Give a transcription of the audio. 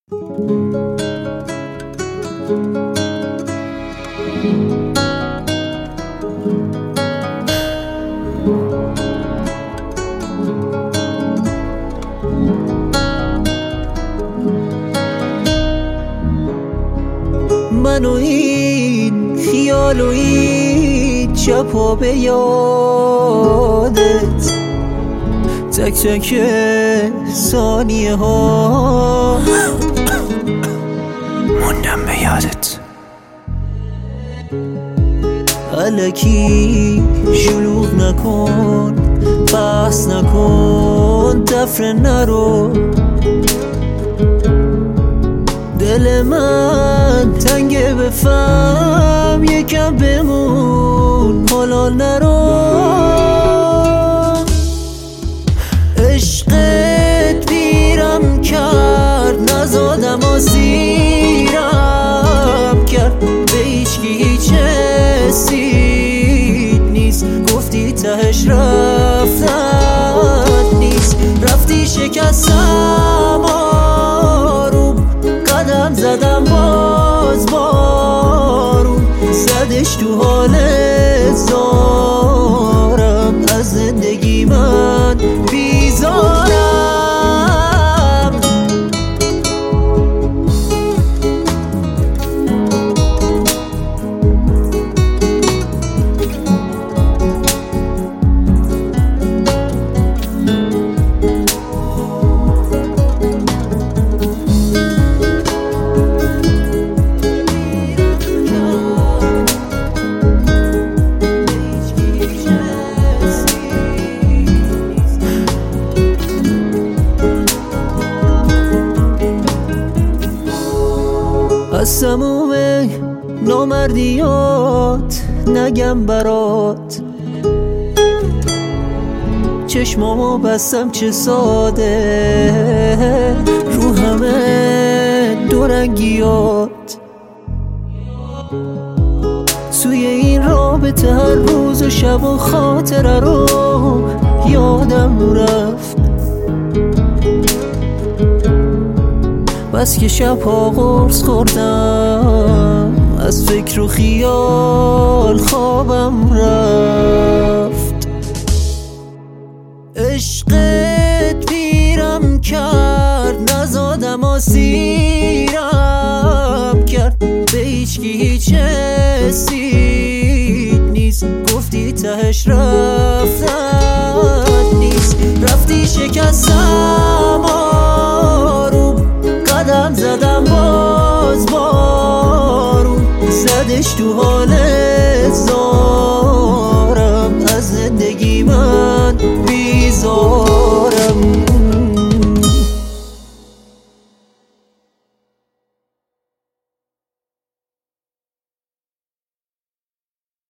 من و این خیال و این شب‌ها به یادت، تک تک ثانیه ها موندم به یادت. الکی شلوغ نکن، بحث نکن، تفره نرو. دل من تنگه بفهم، یکم بمون حالا نرو. عشقت پیرم کرد، نزادم آسیرم کرد. به هیچکی هیچ حسی نیست، گفتی تهش رفتن نیست. رفتی شکستم آروم، قدم زدم باز بارون زدش تو حال زارم. از زندگی من بیزارم. از تموم نامردیات نگم برات، چشمامو بستم چه ساده رو همه دورنگیات. توی این رابطه هر روز و شب و خاطره رو یادم رفت. بس که شبها قرص خوردم، از فکر و خیال خوابم رفت. عشقت پیرم کرد، نزادم آسیرم کرد. به هیچکی هیچ حسی نیست، گفتی تهش رفتن نیست. رفتی شکستم آروم، قدم زدم باز بارون زدش تو حال زارم. از زندگی من بیزارم.